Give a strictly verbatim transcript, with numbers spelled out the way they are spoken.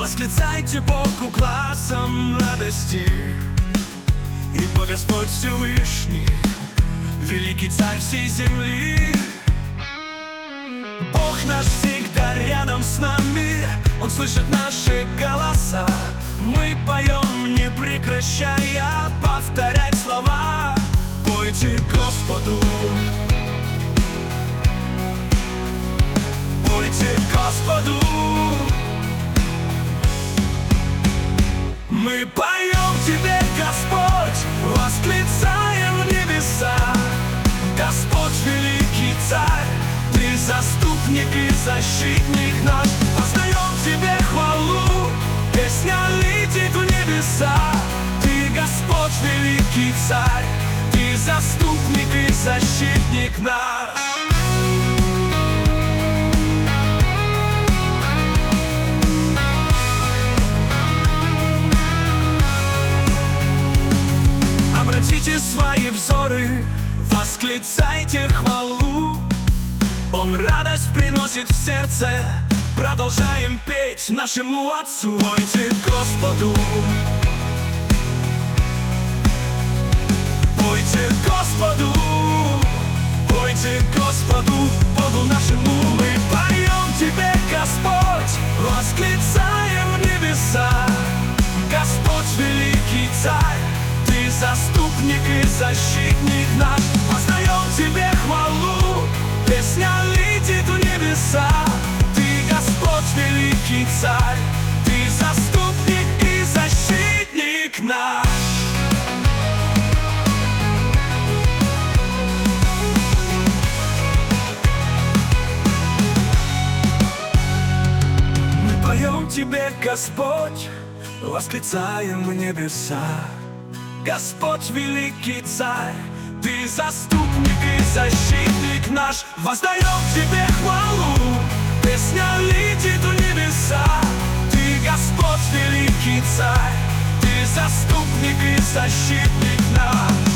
Восклицайте Богу гласом радости, ибо Господь Всевышний, великий царь всей земли. Бог наш всегда рядом с нами, Он слышит наши голоса. Мы поем, не прекращая повторять слова. Пойте Господу, пойте Господу. Мы поем Тебе, Господь, восклицаем в небеса. Господь великий царь, Ты заступник и защитник наш. Воздаем Тебе хвалу, песня летит в небеса. Ты, Господь великий царь, Ты заступник и защитник наш. Обратите свои взоры, восклицайте хвалу. Он радость приносит в сердце. Продолжаем петь нашему Отцу. Пойте Господу, пойте Господу, пойте Господу, Богу нашему. Мы поем Тебе, Господь, восклицаем в небеса. Господь великий царь, Ты заступник и защитник наш. Воздаем Тебе хвалу, песня летит в небеса. Ты, Господь великий царь, Ты заступник и защитник наш. Мы поем Тебе, Господь, восклицаем в небеса. Господь великий царь, Ты заступник и защитник наш. Воздаем Тебе хвалу, песня летит в небеса. Ты, Господь великий царь, Ты заступник и защитник наш.